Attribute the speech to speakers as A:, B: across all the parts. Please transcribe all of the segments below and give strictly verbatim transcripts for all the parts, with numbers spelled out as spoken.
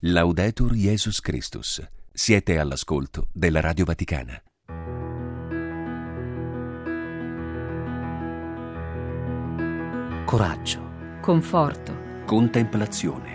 A: Laudetur Jesus Christus. Siete all'ascolto della Radio Vaticana.
B: Coraggio,
C: conforto,
A: Contemplazione.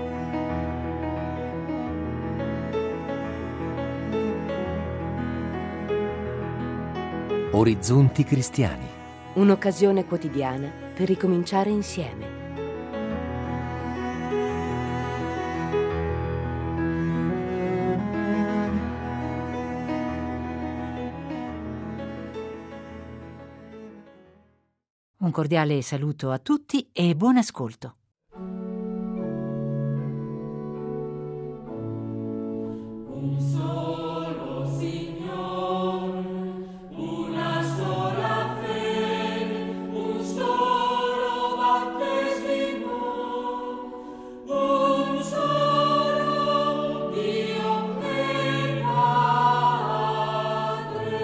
B: orizzonti cristiani.
D: Un'occasione quotidiana per ricominciare insieme.
C: un cordiale saluto a tutti e buon ascolto.
E: Un solo Signore, una sola fede, un solo battesimo, un solo Dio e Padre.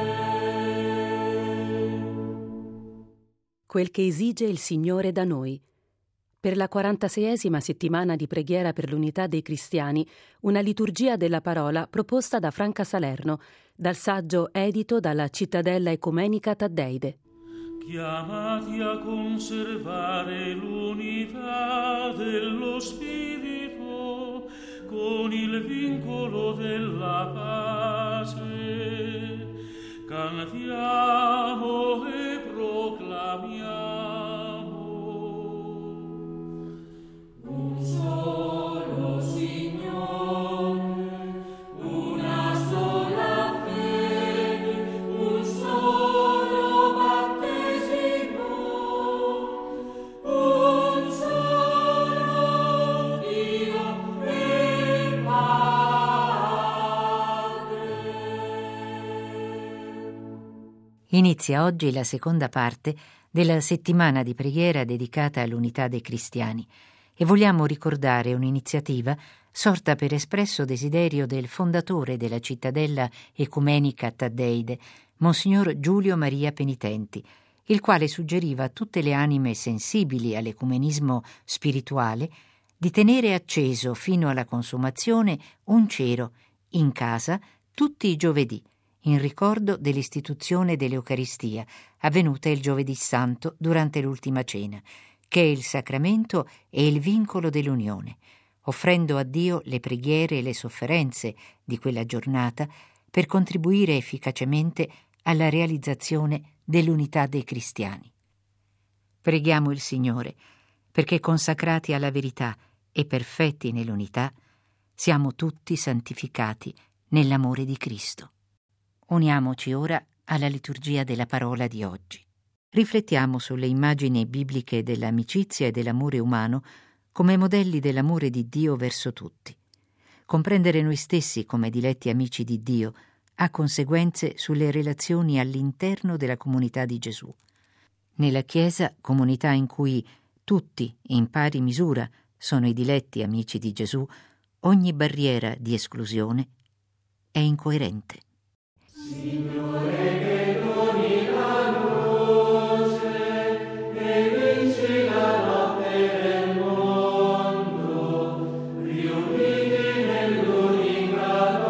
D: Quel che esige il Signore da noi. Per la quarantaseiesima settimana di preghiera per l'unità dei cristiani, una liturgia della parola proposta da Franca Salerno, dal saggio edito dalla Cittadella Ecumenica Taddeide.
E: Chiamati a conservare l'unità dello Spirito con il vincolo della pace, cantiamo e proclamiamo. Un solo Signore, una sola fede, un solo battesimo, un solo Dio e Padre.
C: Inizia oggi la seconda parte della settimana di preghiera dedicata all'unità dei cristiani e vogliamo ricordare un'iniziativa sorta per espresso desiderio del fondatore della Cittadella Ecumenica Taddeide, Monsignor Giulio Maria Penitenti, il quale suggeriva a tutte le anime sensibili all'ecumenismo spirituale di tenere acceso fino alla consumazione un cero in casa tutti i giovedì, in ricordo dell'istituzione dell'Eucaristia, avvenuta il giovedì santo durante l'ultima cena, che è il sacramento e il vincolo dell'unione, offrendo a Dio le preghiere e le sofferenze di quella giornata per contribuire efficacemente alla realizzazione dell'unità dei cristiani. Preghiamo il Signore, perché consacrati alla verità e perfetti nell'unità, siamo tutti santificati nell'amore di Cristo. Uniamoci ora alla liturgia della parola di oggi. Riflettiamo sulle immagini bibliche dell'amicizia e dell'amore umano come modelli dell'amore di Dio verso tutti. Comprendere noi stessi come diletti amici di Dio ha conseguenze sulle relazioni all'interno della comunità di Gesù. Nella Chiesa, comunità in cui tutti, in pari misura, sono i diletti amici di Gesù, ogni barriera di esclusione è incoerente.
E: Signore, che doni la luce e vinci la notte del mondo, riuniti nell'unica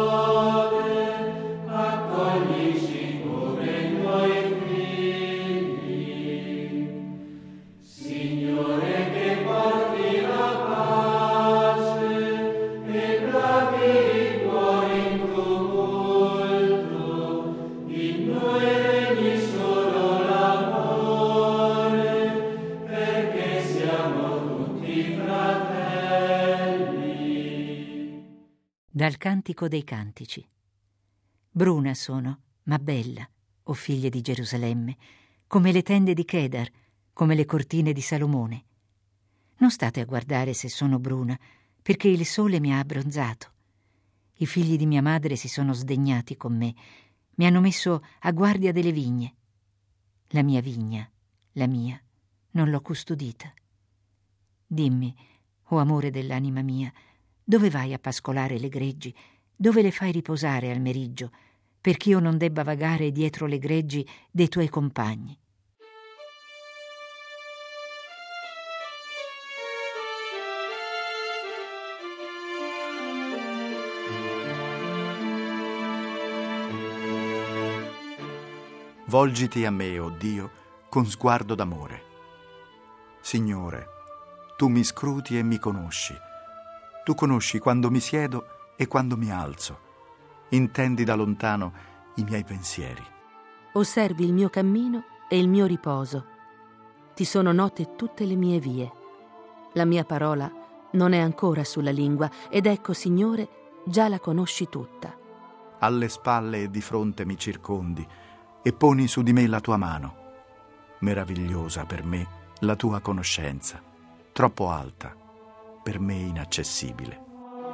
E: lode, accoglici come tuoi figli. Signore, che porti la pace e bravi i cuori in tumulto, in noi regni solo l'amore, perché siamo tutti fratelli.
C: Dal Cantico dei Cantici. Bruna sono, ma bella, o figlie di Gerusalemme, come le tende di Kedar, come le cortine di Salomone. Non state a guardare se sono bruna, perché il sole mi ha abbronzato. I figli di mia madre si sono sdegnati con me, mi hanno messo a guardia delle vigne. La mia vigna, la mia, non l'ho custodita. Dimmi, o amore dell'anima mia, dove vai a pascolare le greggi? Dove le fai riposare al meriggio, perch'io non debba vagare dietro le greggi dei tuoi compagni?
B: Volgiti a me, o Dio, con sguardo d'amore. Signore, tu mi scruti e mi conosci. Tu conosci quando mi siedo e quando mi alzo. Intendi da lontano i miei pensieri.
D: Osservi il mio cammino e il mio riposo. Ti sono note tutte le mie vie. La mia parola non è ancora sulla lingua, ed ecco, Signore, già la conosci tutta.
B: Alle spalle e di fronte mi circondi e poni su di me la tua mano. Meravigliosa per me la tua conoscenza, troppo alta, per me inaccessibile.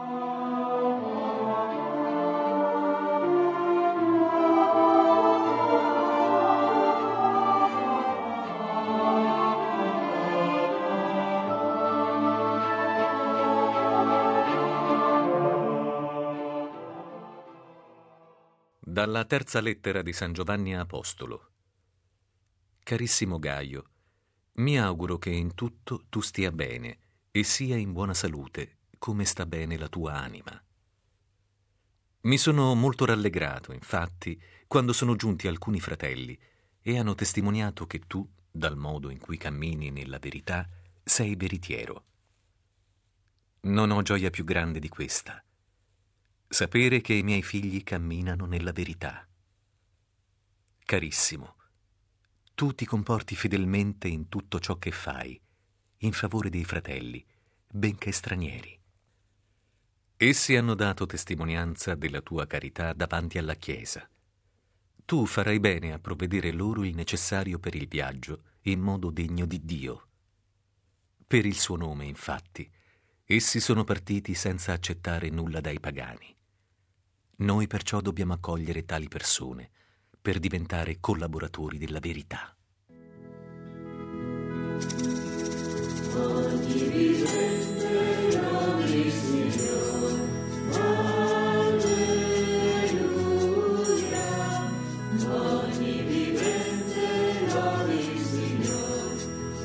A: Dalla terza lettera di San Giovanni Apostolo. Carissimo Gaio, mi auguro che in tutto tu stia bene e sia in buona salute, come sta bene la tua anima. Mi sono molto rallegrato, infatti, quando sono giunti alcuni fratelli e hanno testimoniato che tu, dal modo in cui cammini nella verità, sei veritiero. Non ho gioia più grande di questa: sapere che i miei figli camminano nella verità. Carissimo, tu ti comporti fedelmente in tutto ciò che fai, in favore dei fratelli, benché stranieri. Essi hanno dato testimonianza della tua carità davanti alla Chiesa. Tu farai bene a provvedere loro il necessario per il viaggio in modo degno di Dio. Per il suo nome, infatti, essi sono partiti senza accettare nulla dai pagani. Noi perciò dobbiamo accogliere tali persone per diventare collaboratori della verità.
E: Ogni vivente lodi Signor, alleluia. Ogni vivente lodi Signor,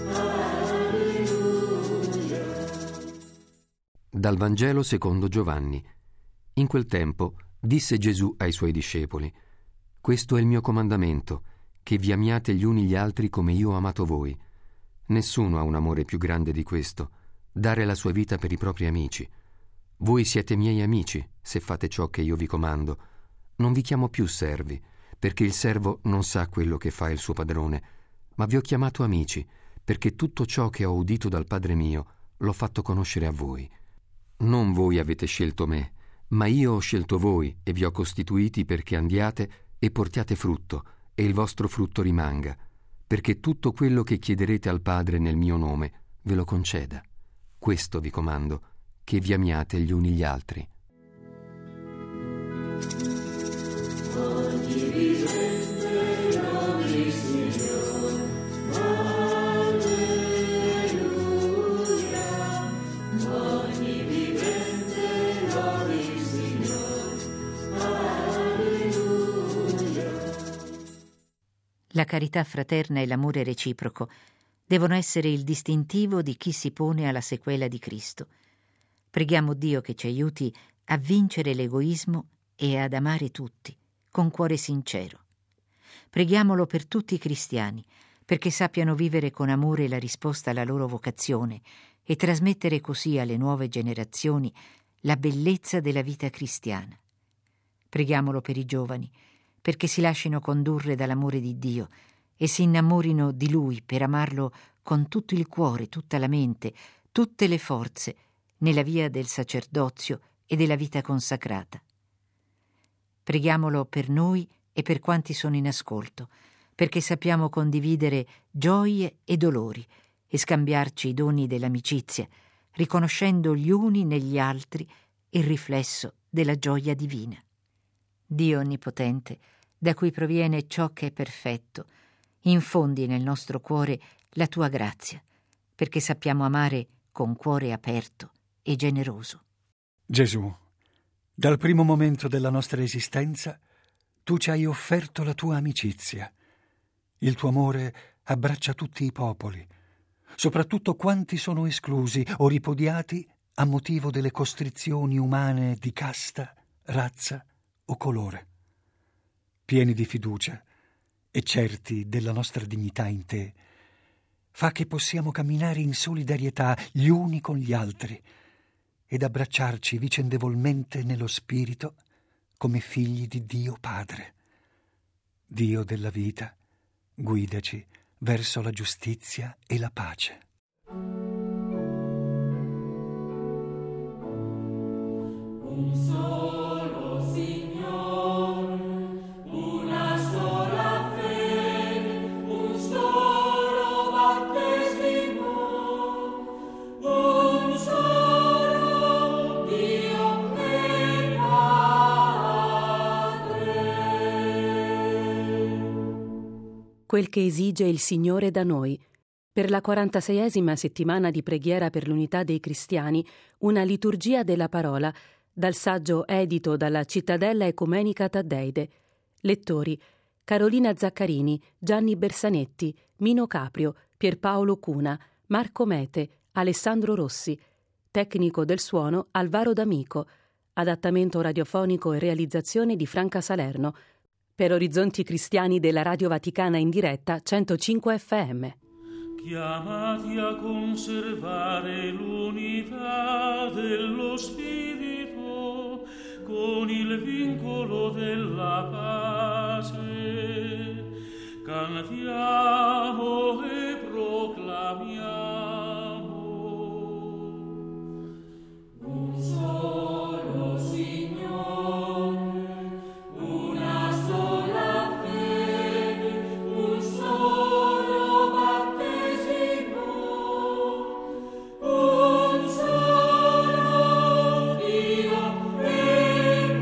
E: alleluia.
F: Dal Vangelo secondo Giovanni. In quel tempo disse Gesù ai suoi discepoli: questo è il mio comandamento, che vi amiate gli uni gli altri come io ho amato voi. Nessuno ha un amore più grande di questo, dare la sua vita per i propri amici. Voi siete miei amici, se fate ciò che io vi comando. Non vi chiamo più servi, perché il servo non sa quello che fa il suo padrone, ma vi ho chiamato amici, perché tutto ciò che ho udito dal Padre mio l'ho fatto conoscere a voi. Non voi avete scelto me, ma io ho scelto voi e vi ho costituiti perché andiate e portiate frutto, e il vostro frutto rimanga, perché tutto quello che chiederete al Padre nel mio nome ve lo conceda. Questo vi comando, che vi amiate gli uni gli altri.
E: Ogni vivente lodi Signor, alleluia. Ogni vivente lodi Signor, alleluia.
C: La carità fraterna e l'amore reciproco devono essere il distintivo di chi si pone alla sequela di Cristo. Preghiamo Dio che ci aiuti a vincere l'egoismo e ad amare tutti, con cuore sincero. Preghiamolo per tutti i cristiani, perché sappiano vivere con amore la risposta alla loro vocazione e trasmettere così alle nuove generazioni la bellezza della vita cristiana. Preghiamolo per i giovani, perché si lasciino condurre dall'amore di Dio e si innamorino di Lui per amarlo con tutto il cuore, tutta la mente, tutte le forze, nella via del sacerdozio e della vita consacrata. Preghiamolo per noi e per quanti sono in ascolto, perché sappiamo condividere gioie e dolori e scambiarci i doni dell'amicizia, riconoscendo gli uni negli altri il riflesso della gioia divina. Dio Onnipotente, da cui proviene ciò che è perfetto, infondi nel nostro cuore la tua grazia, perché sappiamo amare con cuore aperto e generoso.
G: Gesù, dal primo momento della nostra esistenza, tu ci hai offerto la tua amicizia. Il tuo amore abbraccia tutti i popoli, soprattutto quanti sono esclusi o ripudiati a motivo delle costrizioni umane di casta, razza o colore. Pieni di fiducia, e certi della nostra dignità in te, fa che possiamo camminare in solidarietà gli uni con gli altri ed abbracciarci vicendevolmente nello spirito come figli di Dio Padre. Dio della vita, guidaci verso la giustizia e la pace.
E: Un solo Signore, una sola fede, un solo battesimo, un solo Dio e Padre.
D: Quel che esige il Signore da noi. Per la quarantaseiesima settimana di preghiera per l'unità dei cristiani, una liturgia della parola, dal saggio edito dalla Cittadella Ecumenica Taddeide. Lettori: Carolina Zaccarini, Gianni Bersanetti, Mino Caprio, Pierpaolo Cuna, Marco Mete, Alessandro Rossi. Tecnico del suono Alvaro D'Amico. Adattamento radiofonico e realizzazione di Franca Salerno. Per Orizzonti Cristiani della Radio Vaticana in diretta centocinque effe emme.
E: Chiamati a conservare l'unità dello Spirito con il vincolo della pace, cantiamo e proclamiamo un solo Signore, una sola fede, un solo battesimo, un solo Dio e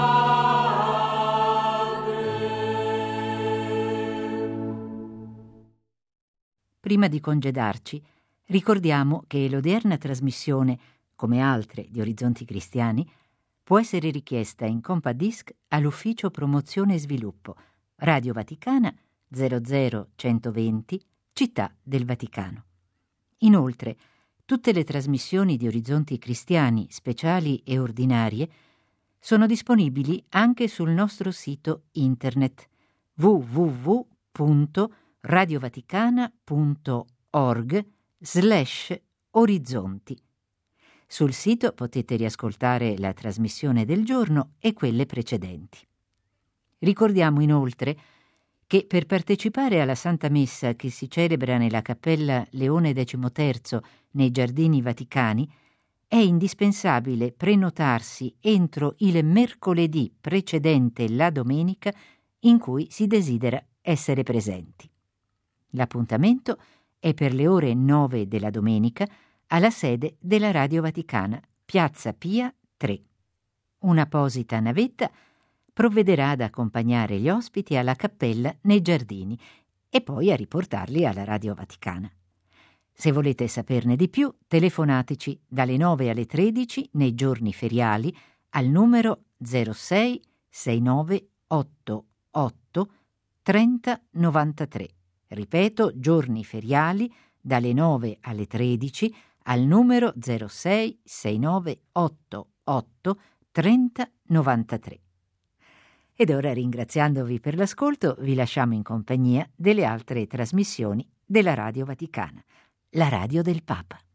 E: Padre.
C: Prima di congedarci, ricordiamo che l'odierna trasmissione, come altre di Orizzonti Cristiani, può essere richiesta in compact disc all'Ufficio Promozione e Sviluppo, Radio Vaticana zero zero centoventi, Città del Vaticano. Inoltre, tutte le trasmissioni di Orizzonti Cristiani, speciali e ordinarie, sono disponibili anche sul nostro sito internet w w w punto radiovaticana punto org slash orizzonti. Sul sito potete riascoltare la trasmissione del giorno e quelle precedenti. Ricordiamo inoltre che per partecipare alla Santa Messa che si celebra nella Cappella Leone decimoterzo nei Giardini Vaticani è indispensabile prenotarsi entro il mercoledì precedente la domenica in cui si desidera essere presenti. L'appuntamento è per le ore nove della domenica alla sede della Radio Vaticana, Piazza Pia tre. Un'apposita navetta provvederà ad accompagnare gli ospiti alla cappella nei giardini e poi a riportarli alla Radio Vaticana. Se volete saperne di più, telefonateci dalle nove alle tredici nei giorni feriali al numero zero sei sei nove otto otto trenta novantatré. Ripeto, giorni feriali dalle nove alle tredici al numero zero sei sei nove otto otto trenta novantatré. Ed ora, ringraziandovi per l'ascolto, vi lasciamo in compagnia delle altre trasmissioni della Radio Vaticana, la radio del Papa.